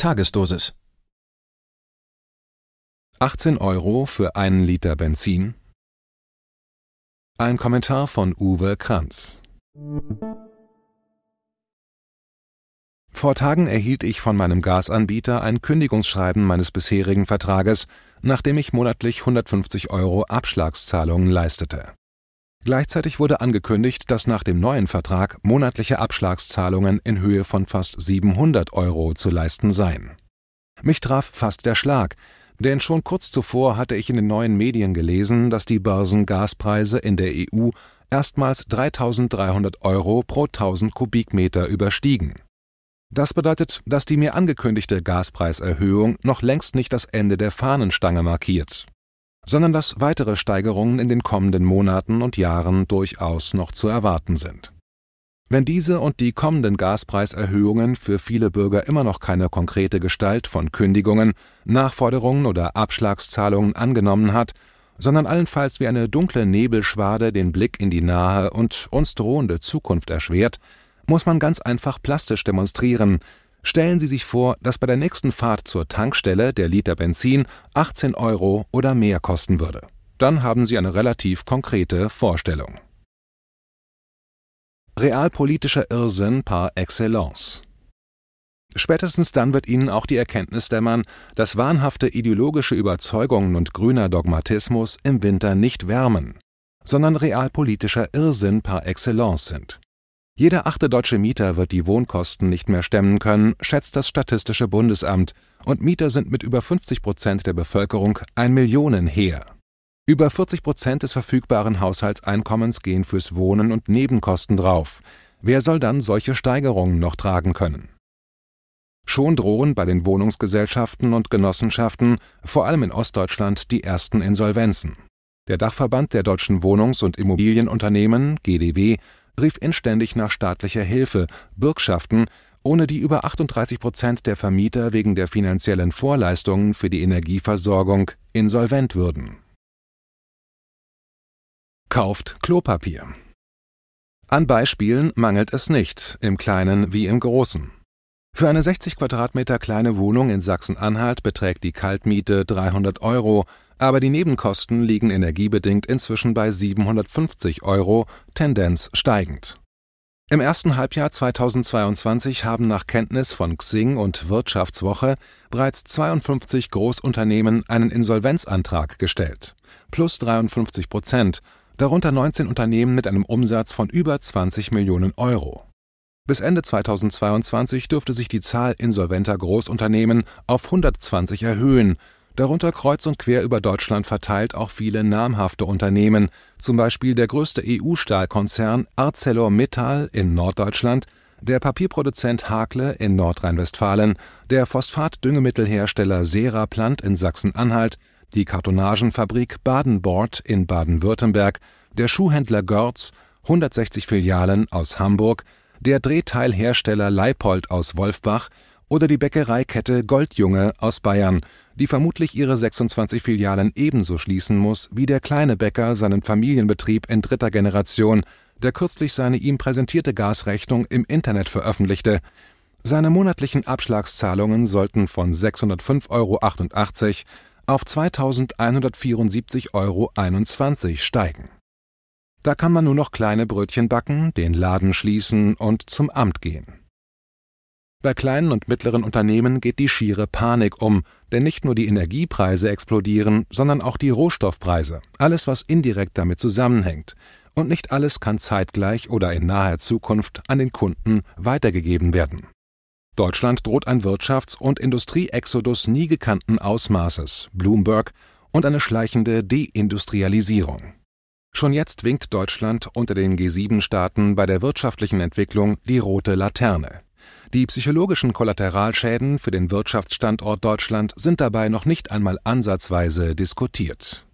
Tagesdosis. 18 € für 1 Liter Benzin. Ein Kommentar von Uwe Kranz. Vor Tagen erhielt ich von meinem Gasanbieter ein Kündigungsschreiben meines bisherigen Vertrages, nachdem ich monatlich 150 € Abschlagszahlungen leistete. Gleichzeitig wurde angekündigt, dass nach dem neuen Vertrag monatliche Abschlagszahlungen in Höhe von fast 700 € zu leisten seien. Mich traf fast der Schlag, denn schon kurz zuvor hatte ich in den neuen Medien gelesen, dass die Börsengaspreise in der EU erstmals 3.300 € pro 1000 Kubikmeter überstiegen. Das bedeutet, dass die mir angekündigte Gaspreiserhöhung noch längst nicht das Ende der Fahnenstange markiert, sondern dass weitere Steigerungen in den kommenden Monaten und Jahren durchaus noch zu erwarten sind. Wenn diese und die kommenden Gaspreiserhöhungen für viele Bürger immer noch keine konkrete Gestalt von Kündigungen, Nachforderungen oder Abschlagszahlungen angenommen hat, sondern allenfalls wie eine dunkle Nebelschwade den Blick in die nahe und uns drohende Zukunft erschwert, muss man ganz einfach plastisch demonstrieren: Stellen Sie sich vor, dass bei der nächsten Fahrt zur Tankstelle der Liter Benzin 18 € oder mehr kosten würde. Dann haben Sie eine relativ konkrete Vorstellung. Realpolitischer Irrsinn par excellence. Spätestens dann wird Ihnen auch die Erkenntnis dämmern, dass wahnhafte ideologische Überzeugungen und grüner Dogmatismus im Winter nicht wärmen, sondern realpolitischer Irrsinn par excellence sind. Jeder 8. deutsche Mieter wird die Wohnkosten nicht mehr stemmen können, schätzt das Statistische Bundesamt, und Mieter sind mit über 50% der Bevölkerung ein Millionenheer. Über 40% des verfügbaren Haushaltseinkommens gehen fürs Wohnen und Nebenkosten drauf. Wer soll dann solche Steigerungen noch tragen können? Schon drohen bei den Wohnungsgesellschaften und Genossenschaften, vor allem in Ostdeutschland, die ersten Insolvenzen. Der Dachverband der deutschen Wohnungs- und Immobilienunternehmen, GDW, rief inständig nach staatlicher Hilfe, Bürgschaften, ohne die über 38% der Vermieter wegen der finanziellen Vorleistungen für die Energieversorgung insolvent würden. Kauft Klopapier. An Beispielen mangelt es nicht, im Kleinen wie im Großen. Für eine 60 Quadratmeter kleine Wohnung in Sachsen-Anhalt beträgt die Kaltmiete 300 €, aber die Nebenkosten liegen energiebedingt inzwischen bei 750 €, Tendenz steigend. Im ersten Halbjahr 2022 haben nach Kenntnis von Xing und Wirtschaftswoche bereits 52 Großunternehmen einen Insolvenzantrag gestellt, plus 53%, darunter 19 Unternehmen mit einem Umsatz von über 20 Millionen €. Bis Ende 2022 dürfte sich die Zahl insolventer Großunternehmen auf 120 erhöhen, darunter kreuz und quer über Deutschland verteilt auch viele namhafte Unternehmen, zum Beispiel der größte EU-Stahlkonzern ArcelorMittal in Norddeutschland, der Papierproduzent Hakle in Nordrhein-Westfalen, der Phosphat-Düngemittelhersteller Seraplant in Sachsen-Anhalt, die Kartonagenfabrik Baden-Bord in Baden-Württemberg, der Schuhhändler Görz, 160 Filialen aus Hamburg, der Drehteilhersteller Leipold aus Wolfbach oder die Bäckereikette Goldjunge aus Bayern, die vermutlich ihre 26 Filialen ebenso schließen muss wie der kleine Bäcker seinen Familienbetrieb in 3. Generation, der kürzlich seine ihm präsentierte Gasrechnung im Internet veröffentlichte. Seine monatlichen Abschlagszahlungen sollten von 605,88 € auf 2.174,21 € steigen. Da kann man nur noch kleine Brötchen backen, den Laden schließen und zum Amt gehen. Bei kleinen und mittleren Unternehmen geht die schiere Panik um, denn nicht nur die Energiepreise explodieren, sondern auch die Rohstoffpreise, alles was indirekt damit zusammenhängt. Und nicht alles kann zeitgleich oder in naher Zukunft an den Kunden weitergegeben werden. Deutschland droht ein Wirtschafts- und Industrieexodus nie gekannten Ausmaßes, Bloomberg, und eine schleichende Deindustrialisierung. Schon jetzt winkt Deutschland unter den G7-Staaten bei der wirtschaftlichen Entwicklung die rote Laterne. Die psychologischen Kollateralschäden für den Wirtschaftsstandort Deutschland sind dabei noch nicht einmal ansatzweise diskutiert.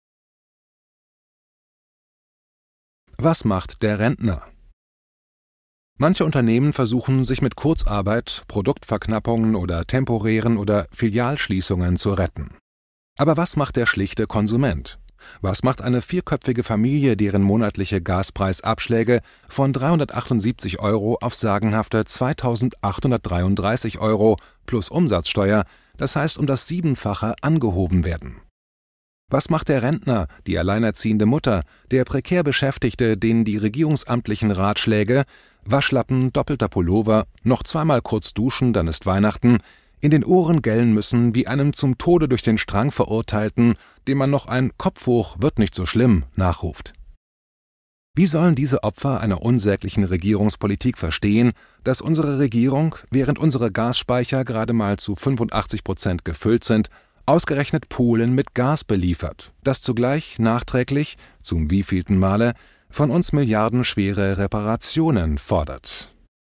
Was macht der Rentner? Manche Unternehmen versuchen, sich mit Kurzarbeit, Produktverknappungen oder temporären oder Filialschließungen zu retten. Aber was macht der schlichte Konsument? Was macht eine vierköpfige Familie, deren monatliche Gaspreisabschläge von 378 € auf sagenhafte 2.833 € plus Umsatzsteuer, das heißt um das Siebenfache, angehoben werden? Was macht der Rentner, die alleinerziehende Mutter, der prekär Beschäftigte, denen die regierungsamtlichen Ratschläge Waschlappen, doppelter Pullover, noch zweimal kurz duschen, dann ist Weihnachten, in den Ohren gellen müssen wie einem zum Tode durch den Strang Verurteilten, dem man noch ein Kopf hoch, wird nicht so schlimm nachruft? Wie sollen diese Opfer einer unsäglichen Regierungspolitik verstehen, dass unsere Regierung, während unsere Gasspeicher gerade mal zu 85% gefüllt sind, ausgerechnet Polen mit Gas beliefert, das zugleich nachträglich, zum wievielten Male, von uns milliardenschwere Reparationen fordert?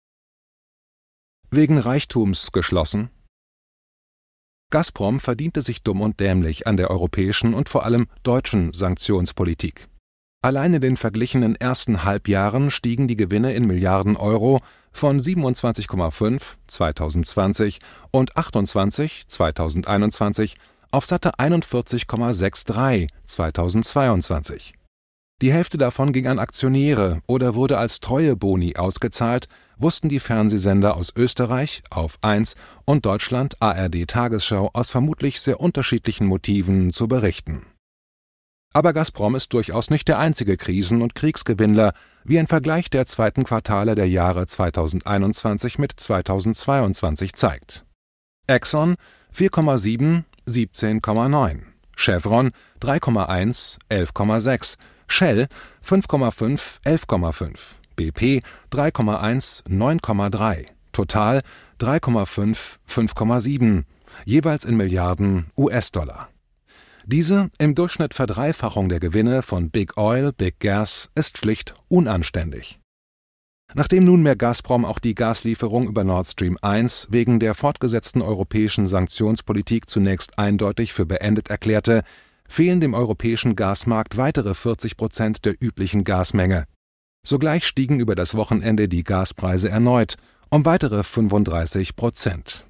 Wegen Reichtums geschlossen? Gazprom verdiente sich dumm und dämlich an der europäischen und vor allem deutschen Sanktionspolitik. Allein in den verglichenen ersten Halbjahren stiegen die Gewinne in Milliarden Euro von 27,5 2020 und 28 2021 auf satte 41,63 2022. Die Hälfte davon ging an Aktionäre oder wurde als Treueboni ausgezahlt, wussten die Fernsehsender aus Österreich auf 1 und Deutschland ARD Tagesschau aus vermutlich sehr unterschiedlichen Motiven zu berichten. Aber Gazprom ist durchaus nicht der einzige Krisen- und Kriegsgewinnler, wie ein Vergleich der zweiten Quartale der Jahre 2021 mit 2022 zeigt. Exxon 4,7, 17,9, Chevron 3,1, 11,6, Shell 5,5, 11,5, BP 3,1, 9,3, Total 3,5, 5,7, jeweils in Milliarden US-Dollar. Diese im Durchschnitt Verdreifachung der Gewinne von Big Oil, Big Gas ist schlicht unanständig. Nachdem nunmehr Gazprom auch die Gaslieferung über Nord Stream 1 wegen der fortgesetzten europäischen Sanktionspolitik zunächst eindeutig für beendet erklärte, fehlen dem europäischen Gasmarkt weitere 40% der üblichen Gasmenge. Sogleich stiegen über das Wochenende die Gaspreise erneut um weitere 35%.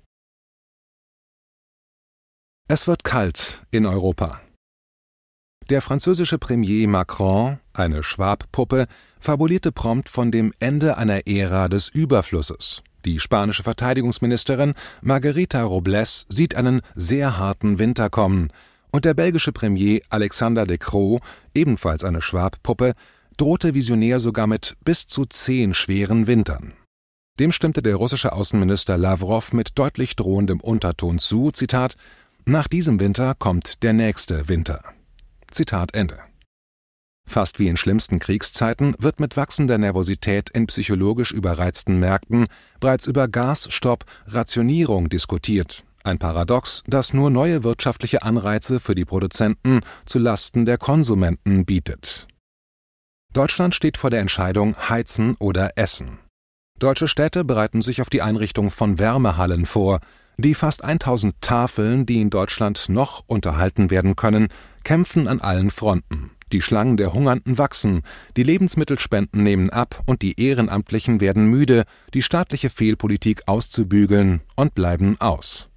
Es wird kalt in Europa. Der französische Premier Macron, eine Schwab-Puppe, fabulierte prompt von dem Ende einer Ära des Überflusses. Die spanische Verteidigungsministerin Margarita Robles sieht einen sehr harten Winter kommen. Und der belgische Premier Alexander De Croo, ebenfalls eine Schwab-Puppe, drohte visionär sogar mit bis zu 10 schweren Wintern. Dem stimmte der russische Außenminister Lawrow mit deutlich drohendem Unterton zu, Zitat, »Nach diesem Winter kommt der nächste Winter.« Zitat Ende. Fast wie in schlimmsten Kriegszeiten wird mit wachsender Nervosität in psychologisch überreizten Märkten bereits über Gasstopp, Rationierung diskutiert. Ein Paradox, das nur neue wirtschaftliche Anreize für die Produzenten zu Lasten der Konsumenten bietet. Deutschland steht vor der Entscheidung Heizen oder Essen. Deutsche Städte bereiten sich auf die Einrichtung von Wärmehallen vor. Die fast 1000 Tafeln, die in Deutschland noch unterhalten werden können, kämpfen an allen Fronten. Die Schlangen der Hungernden wachsen, die Lebensmittelspenden nehmen ab und die Ehrenamtlichen werden müde, die staatliche Fehlpolitik auszubügeln und bleiben aus.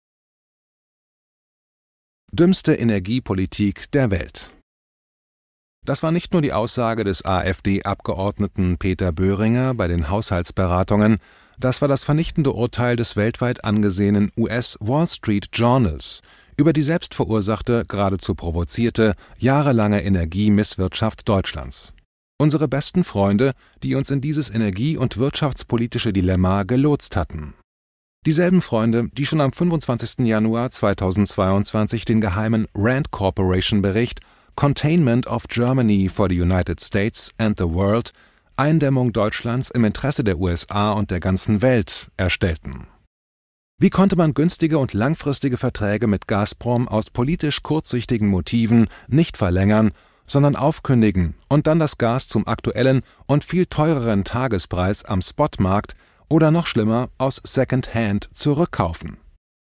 Dümmste Energiepolitik der Welt. Das war nicht nur die Aussage des AfD-Abgeordneten Peter Böhringer bei den Haushaltsberatungen, das war das vernichtende Urteil des weltweit angesehenen US Wall Street Journals über die selbstverursachte, geradezu provozierte, jahrelange Energiemisswirtschaft Deutschlands. Unsere besten Freunde, die uns in dieses energie- und wirtschaftspolitische Dilemma gelotst hatten. Dieselben Freunde, die schon am 25. Januar 2022 den geheimen Rand Corporation Bericht Containment of Germany for the United States and the World – Eindämmung Deutschlands im Interesse der USA und der ganzen Welt erstellten. Wie konnte man günstige und langfristige Verträge mit Gazprom aus politisch kurzsichtigen Motiven nicht verlängern, sondern aufkündigen und dann das Gas zum aktuellen und viel teureren Tagespreis am Spotmarkt oder noch schlimmer aus Secondhand zurückkaufen?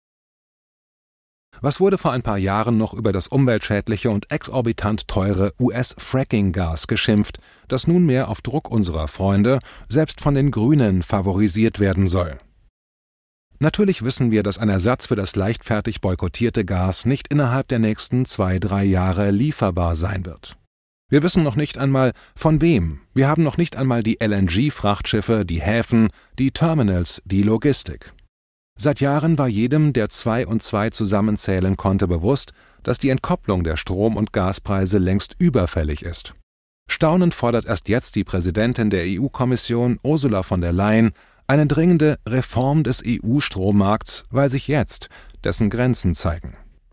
Was wurde vor ein paar Jahren noch über das umweltschädliche und exorbitant teure US-Fracking-Gas geschimpft, das nunmehr auf Druck unserer Freunde, selbst von den Grünen, favorisiert werden soll? Natürlich wissen wir, dass ein Ersatz für das leichtfertig boykottierte Gas nicht innerhalb der nächsten 2-3 Jahre lieferbar sein wird. Wir wissen noch nicht einmal, von wem. Wir haben noch nicht einmal die LNG-Frachtschiffe, die Häfen, die Terminals, die Logistik. Seit Jahren war jedem, der 2 und 2 zusammenzählen konnte, bewusst, dass die Entkopplung der Strom- und Gaspreise längst überfällig ist. Staunend fordert erst jetzt die Präsidentin der EU-Kommission, Ursula von der Leyen, eine dringende Reform des EU-Strommarkts, weil sich jetzt dessen Grenzen zeigen.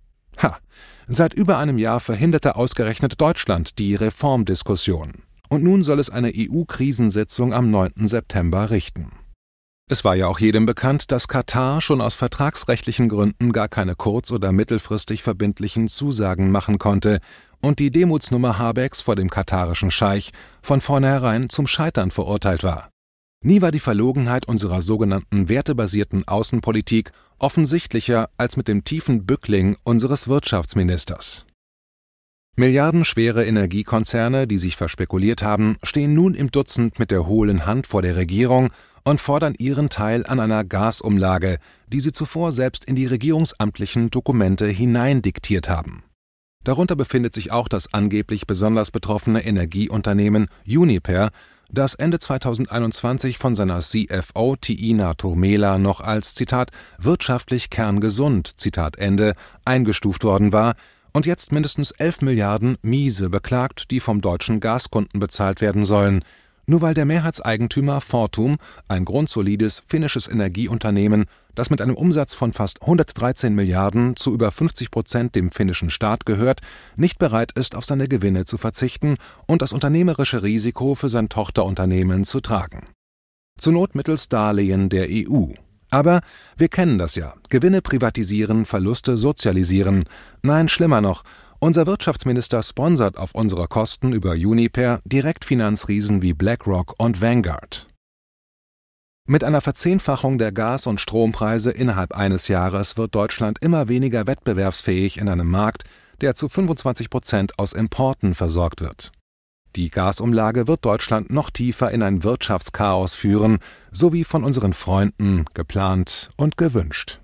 Seit über einem Jahr verhinderte ausgerechnet Deutschland die Reformdiskussion. Und nun soll es eine EU-Krisensitzung am 9. September richten. Es war ja auch jedem bekannt, dass Katar schon aus vertragsrechtlichen Gründen gar keine kurz- oder mittelfristig verbindlichen Zusagen machen konnte und die Demutsnummer Habecks vor dem katarischen Scheich von vornherein zum Scheitern verurteilt war. Nie war die Verlogenheit unserer sogenannten wertebasierten Außenpolitik offensichtlicher als mit dem tiefen Bückling unseres Wirtschaftsministers. Milliardenschwere Energiekonzerne, die sich verspekuliert haben, stehen nun im Dutzend mit der hohlen Hand vor der Regierung und fordern ihren Teil an einer Gasumlage, die sie zuvor selbst in die regierungsamtlichen Dokumente hineindiktiert haben. Darunter befindet sich auch das angeblich besonders betroffene Energieunternehmen Uniper, das Ende 2021 von seiner CFO Tiina Turmela noch als, Zitat, wirtschaftlich kerngesund, Zitat Ende, eingestuft worden war und jetzt mindestens 11 Milliarden Miese beklagt, die vom deutschen Gaskunden bezahlt werden sollen, nur weil der Mehrheitseigentümer Fortum, ein grundsolides finnisches Energieunternehmen, das mit einem Umsatz von fast 113 Milliarden zu über 50% dem finnischen Staat gehört, nicht bereit ist, auf seine Gewinne zu verzichten und das unternehmerische Risiko für sein Tochterunternehmen zu tragen. Zur Not mittels Darlehen der EU. Aber wir kennen das ja. Gewinne privatisieren, Verluste sozialisieren. Nein, schlimmer noch. Unser Wirtschaftsminister sponsert auf unsere Kosten über Uniper direkt Finanzriesen wie BlackRock und Vanguard. Mit einer Verzehnfachung der Gas- und Strompreise innerhalb eines Jahres wird Deutschland immer weniger wettbewerbsfähig in einem Markt, der zu 25% aus Importen versorgt wird. Die Gasumlage wird Deutschland noch tiefer in ein Wirtschaftschaos führen, so wie von unseren Freunden geplant und gewünscht.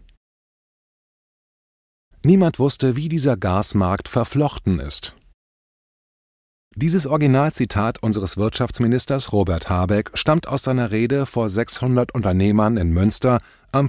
Niemand wusste, wie dieser Gasmarkt verflochten ist. Dieses Originalzitat unseres Wirtschaftsministers Robert Habeck stammt aus seiner Rede vor 600 Unternehmern in Münster am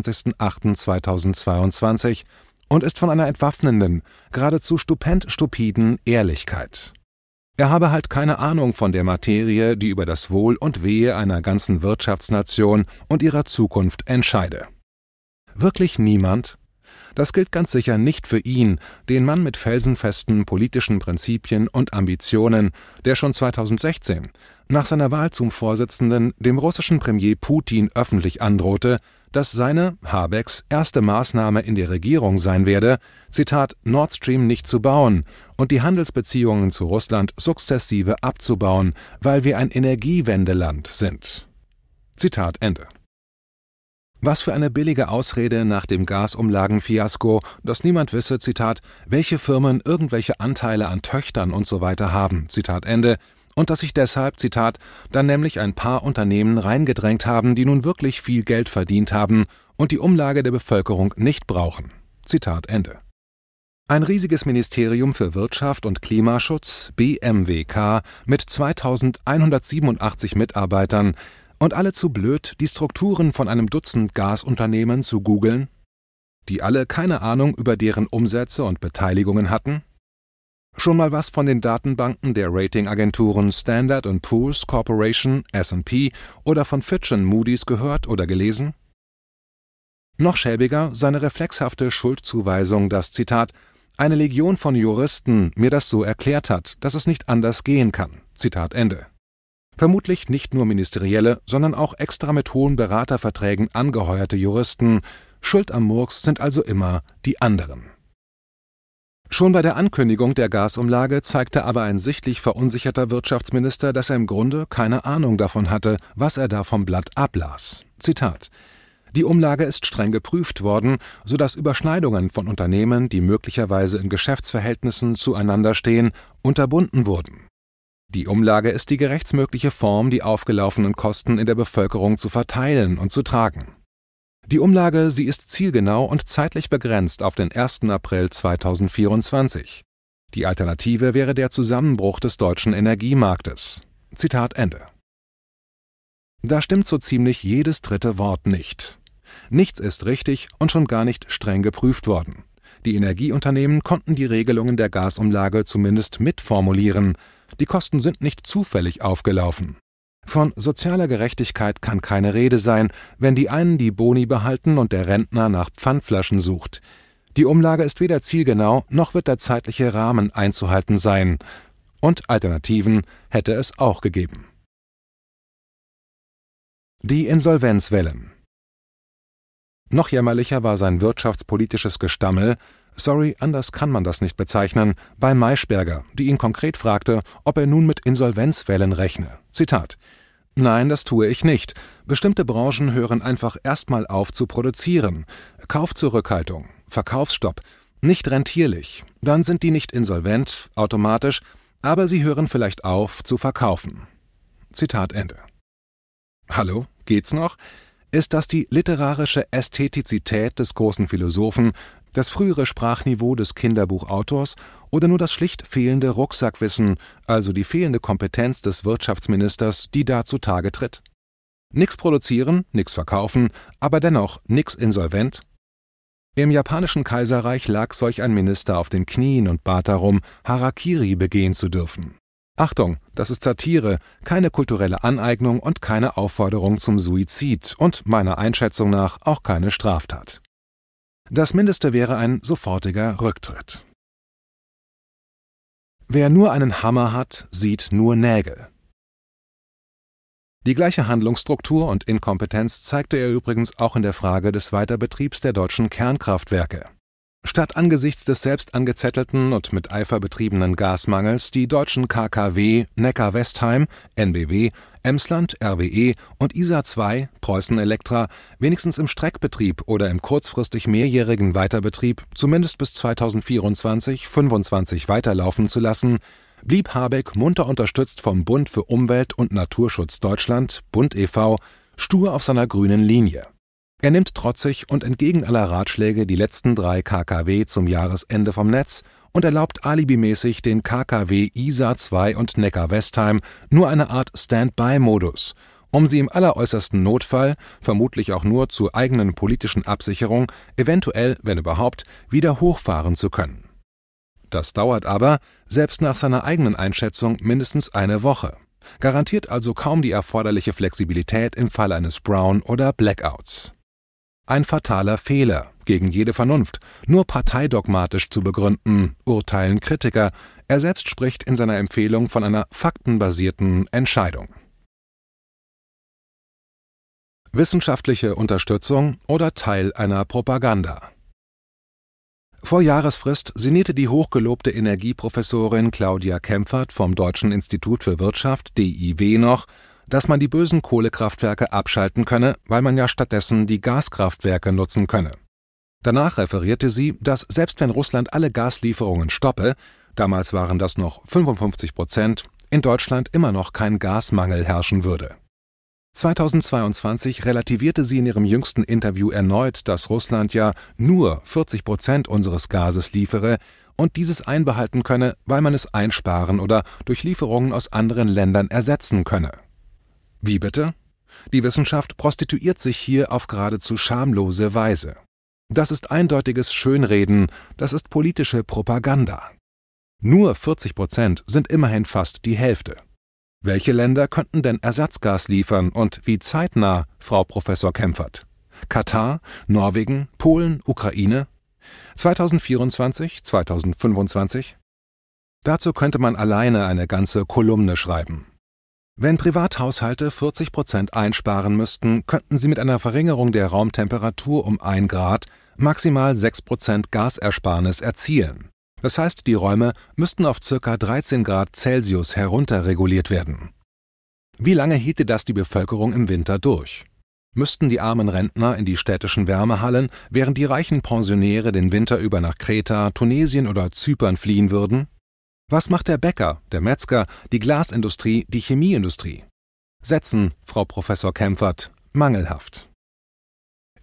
25.08.2022 und ist von einer entwaffnenden, geradezu stupiden Ehrlichkeit. Er habe halt keine Ahnung von der Materie, die über das Wohl und Wehe einer ganzen Wirtschaftsnation und ihrer Zukunft entscheide. Wirklich niemand? Das gilt ganz sicher nicht für ihn, den Mann mit felsenfesten politischen Prinzipien und Ambitionen, der schon 2016, nach seiner Wahl zum Vorsitzenden, dem russischen Premier Putin öffentlich androhte, dass seine, Habecks, erste Maßnahme in der Regierung sein werde, Zitat, Nord Stream nicht zu bauen und die Handelsbeziehungen zu Russland sukzessive abzubauen, weil wir ein Energiewendeland sind. Zitat Ende. Was für eine billige Ausrede nach dem Gasumlagenfiasko, dass niemand wisse, Zitat, welche Firmen irgendwelche Anteile an Töchtern und so weiter haben, Zitat Ende, und dass sich deshalb, Zitat, dann nämlich ein paar Unternehmen reingedrängt haben, die nun wirklich viel Geld verdient haben und die Umlage der Bevölkerung nicht brauchen, Zitat Ende. Ein riesiges Ministerium für Wirtschaft und Klimaschutz, BMWK, mit 2187 Mitarbeitern, und alle zu blöd, die Strukturen von einem Dutzend Gasunternehmen zu googeln, die alle keine Ahnung über deren Umsätze und Beteiligungen hatten? Schon mal was von den Datenbanken der Ratingagenturen Standard & Poor's Corporation, S&P oder von Fitch & Moody's gehört oder gelesen? Noch schäbiger seine reflexhafte Schuldzuweisung, dass, Zitat, eine Legion von Juristen mir das so erklärt hat, dass es nicht anders gehen kann, Zitat Ende. Vermutlich nicht nur ministerielle, sondern auch extra mit hohen Beraterverträgen angeheuerte Juristen. Schuld am Murks sind also immer die anderen. Schon bei der Ankündigung der Gasumlage zeigte aber ein sichtlich verunsicherter Wirtschaftsminister, dass er im Grunde keine Ahnung davon hatte, was er da vom Blatt ablas. Zitat: Die Umlage ist streng geprüft worden, sodass Überschneidungen von Unternehmen, die möglicherweise in Geschäftsverhältnissen zueinander stehen, unterbunden wurden. Die Umlage ist die gerechtsmögliche Form, die aufgelaufenen Kosten in der Bevölkerung zu verteilen und zu tragen. Die Umlage, sie ist zielgenau und zeitlich begrenzt auf den 1. April 2024. Die Alternative wäre der Zusammenbruch des deutschen Energiemarktes. Zitat Ende. Da stimmt so ziemlich jedes dritte Wort nicht. Nichts ist richtig und schon gar nicht streng geprüft worden. Die Energieunternehmen konnten die Regelungen der Gasumlage zumindest mitformulieren. Die Kosten sind nicht zufällig aufgelaufen. Von sozialer Gerechtigkeit kann keine Rede sein, wenn die einen die Boni behalten und der Rentner nach Pfandflaschen sucht. Die Umlage ist weder zielgenau, noch wird der zeitliche Rahmen einzuhalten sein. Und Alternativen hätte es auch gegeben. Die Insolvenzwellen. Noch jämmerlicher war sein wirtschaftspolitisches Gestammel, sorry, anders kann man das nicht bezeichnen, bei Maischberger, die ihn konkret fragte, ob er nun mit Insolvenzwellen rechne. Zitat: Nein, das tue ich nicht. Bestimmte Branchen hören einfach erstmal auf zu produzieren. Kaufzurückhaltung, Verkaufsstopp, nicht rentierlich. Dann sind die nicht insolvent, automatisch, aber sie hören vielleicht auf zu verkaufen. Zitat Ende. Hallo, geht's noch? Ist das die literarische Ästhetizität des großen Philosophen, das frühere Sprachniveau des Kinderbuchautors oder nur das schlicht fehlende Rucksackwissen, also die fehlende Kompetenz des Wirtschaftsministers, die da zutage tritt? Nix produzieren, nix verkaufen, aber dennoch nix insolvent? Im japanischen Kaiserreich lag solch ein Minister auf den Knien und bat darum, Harakiri begehen zu dürfen. Achtung, das ist Satire, keine kulturelle Aneignung und keine Aufforderung zum Suizid und meiner Einschätzung nach auch keine Straftat. Das Mindeste wäre ein sofortiger Rücktritt. Wer nur einen Hammer hat, sieht nur Nägel. Die gleiche Handlungsstruktur und Inkompetenz zeigte er übrigens auch in der Frage des Weiterbetriebs der deutschen Kernkraftwerke. Statt angesichts des selbst angezettelten und mit Eifer betriebenen Gasmangels die deutschen KKW Neckar-Westheim, NBW, Emsland, RWE und Isar 2, Preußen Elektra, wenigstens im Streckbetrieb oder im kurzfristig mehrjährigen Weiterbetrieb zumindest bis 2024/25 weiterlaufen zu lassen, blieb Habeck munter unterstützt vom Bund für Umwelt und Naturschutz Deutschland, Bund e.V., stur auf seiner grünen Linie. Er nimmt trotzig und entgegen aller Ratschläge die letzten 3 KKW zum Jahresende vom Netz und erlaubt alibimäßig den KKW Isar 2 und Neckar-Westheim nur eine Art Stand-by-Modus, um sie im alleräußersten Notfall, vermutlich auch nur zur eigenen politischen Absicherung, eventuell, wenn überhaupt, wieder hochfahren zu können. Das dauert aber, selbst nach seiner eigenen Einschätzung, mindestens eine Woche. Garantiert also kaum die erforderliche Flexibilität im Fall eines Brown- oder Blackouts. Ein fataler Fehler, gegen jede Vernunft, nur parteidogmatisch zu begründen, urteilen Kritiker. Er selbst spricht in seiner Empfehlung von einer faktenbasierten Entscheidung. Wissenschaftliche Unterstützung oder Teil einer Propaganda. Vor Jahresfrist sinnierte die hochgelobte Energieprofessorin Claudia Kempfert vom Deutschen Institut für Wirtschaft (DIW) noch, dass man die bösen Kohlekraftwerke abschalten könne, weil man ja stattdessen die Gaskraftwerke nutzen könne. Danach referierte sie, dass selbst wenn Russland alle Gaslieferungen stoppe, damals waren das noch 55%, in Deutschland immer noch kein Gasmangel herrschen würde. 2022 relativierte sie in ihrem jüngsten Interview erneut, dass Russland ja nur 40% unseres Gases liefere und dieses einbehalten könne, weil man es einsparen oder durch Lieferungen aus anderen Ländern ersetzen könne. Wie bitte? Die Wissenschaft prostituiert sich hier auf geradezu schamlose Weise. Das ist eindeutiges Schönreden, das ist politische Propaganda. Nur 40% sind immerhin fast die Hälfte. Welche Länder könnten denn Ersatzgas liefern und wie zeitnah, Frau Professor Kempfert? Katar, Norwegen, Polen, Ukraine? 2024, 2025? Dazu könnte man alleine eine ganze Kolumne schreiben. Wenn Privathaushalte 40% einsparen müssten, könnten sie mit einer Verringerung der Raumtemperatur um 1 Grad maximal 6% Gasersparnis erzielen. Das heißt, die Räume müssten auf ca. 13 Grad Celsius herunterreguliert werden. Wie lange hielte das die Bevölkerung im Winter durch? Müssten die armen Rentner in die städtischen Wärmehallen, während die reichen Pensionäre den Winter über nach Kreta, Tunesien oder Zypern fliehen würden? Was macht der Bäcker, der Metzger, die Glasindustrie, die Chemieindustrie? Sätzen, Frau Professor Kempfert, mangelhaft.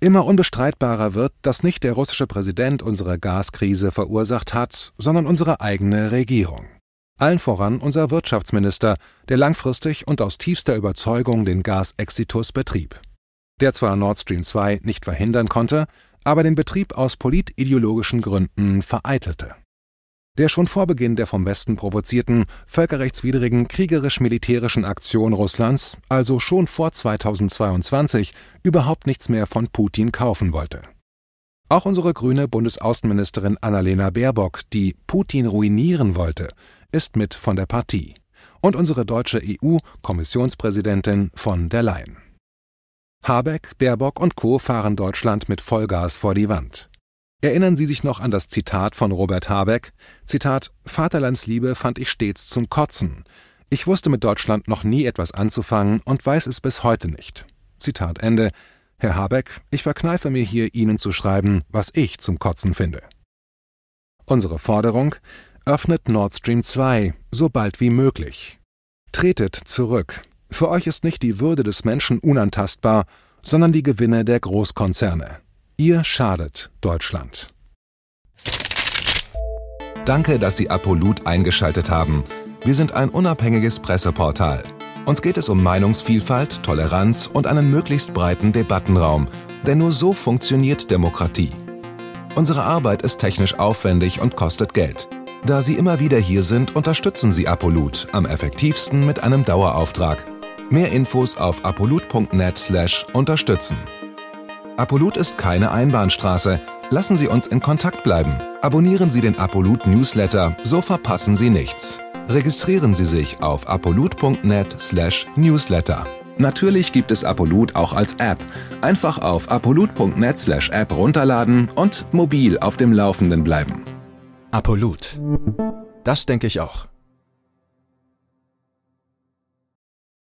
Immer unbestreitbarer wird, dass nicht der russische Präsident unsere Gaskrise verursacht hat, sondern unsere eigene Regierung. Allen voran unser Wirtschaftsminister, der langfristig und aus tiefster Überzeugung den Gasexitus betrieb. Der zwar Nord Stream 2 nicht verhindern konnte, aber den Betrieb aus politideologischen Gründen vereitelte. Der schon vor Beginn der vom Westen provozierten, völkerrechtswidrigen kriegerisch-militärischen Aktion Russlands, also schon vor 2022, überhaupt nichts mehr von Putin kaufen wollte. Auch unsere grüne Bundesaußenministerin Annalena Baerbock, die Putin ruinieren wollte, ist mit von der Partie. Und unsere deutsche EU-Kommissionspräsidentin von der Leyen. Habeck, Baerbock und Co. fahren Deutschland mit Vollgas vor die Wand. Erinnern Sie sich noch an das Zitat von Robert Habeck? Zitat: »Vaterlandsliebe fand ich stets zum Kotzen. Ich wusste mit Deutschland noch nie etwas anzufangen und weiß es bis heute nicht.« Zitat Ende. Herr Habeck, ich verkneife mir hier, Ihnen zu schreiben, was ich zum Kotzen finde. Unsere Forderung: Öffnet Nord Stream 2, so bald wie möglich. Tretet zurück. Für euch ist nicht die Würde des Menschen unantastbar, sondern die Gewinne der Großkonzerne. Ihr schadet Deutschland. Danke, dass Sie Apolut eingeschaltet haben. Wir sind ein unabhängiges Presseportal. Uns geht es um Meinungsvielfalt, Toleranz und einen möglichst breiten Debattenraum, denn nur so funktioniert Demokratie. Unsere Arbeit ist technisch aufwendig und kostet Geld. Da Sie immer wieder hier sind, unterstützen Sie Apolut am effektivsten mit einem Dauerauftrag. Mehr Infos auf apolut.net/unterstützen. Apolut ist keine Einbahnstraße. Lassen Sie uns in Kontakt bleiben. Abonnieren Sie den Apolut Newsletter, so verpassen Sie nichts. Registrieren Sie sich auf apolut.net/newsletter. Natürlich gibt es Apolut auch als App. Einfach auf apolut.net/app runterladen und mobil auf dem Laufenden bleiben. Apolut. Das denke ich auch.